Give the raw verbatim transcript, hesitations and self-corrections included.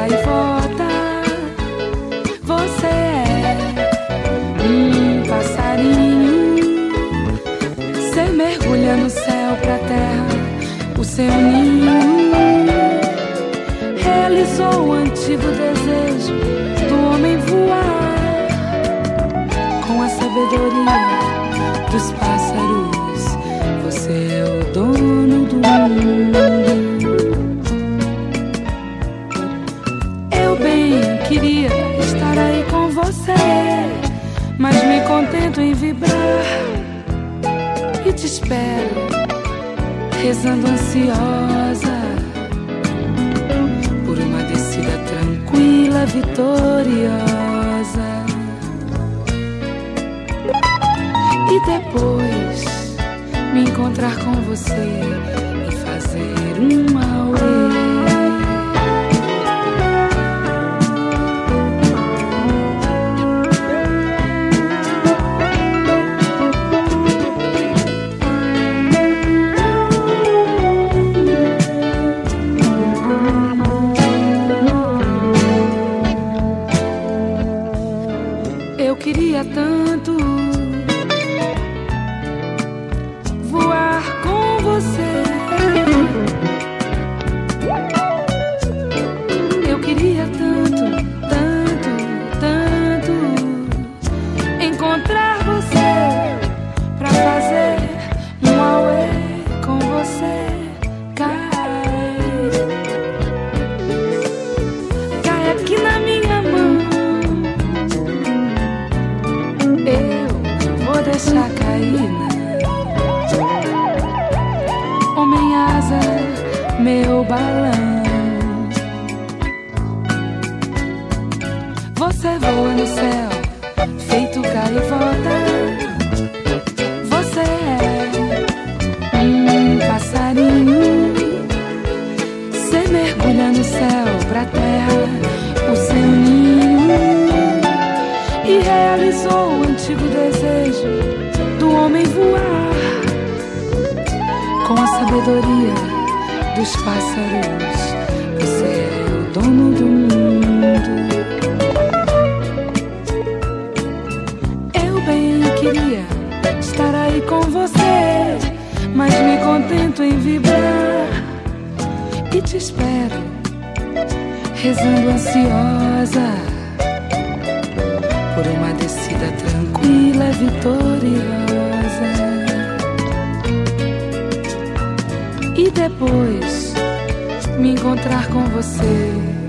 gaivota. Você é um passarinho. Você mergulha no céu pra terra, o seu ninho. Realizou o antigo desejo do homem voar. Com a sabedoria dos pássaros, você é o dono do mundo. Eu bem queria estar aí com você, mas me contento em vibrar e te espero, rezando ansiosa por uma descida tranquila, vitoriosa. E depois me encontrar com você e fazer um auê. Eu queria tanto voar com você. Eu queria tanto, tanto, tanto encontrar você pra fazer um auê com você. Cai, cai aqui na minha mão. Eu vou deixar cair, né? Homem asa, meu balão. Você voa no céu, feito gaivota. Você é um passarinho. Você mergulha no céu pra terra, o seu ninho. E realizou o antigo desejo do homem voar. Com a sabedoria dos pássaros, você é o dono do mundo. Eu bem queria estar aí com você, mas me contento em vibrar e te espero, rezando ansiosa por uma descida tranquila, vitoriosa. E depois me encontrar com você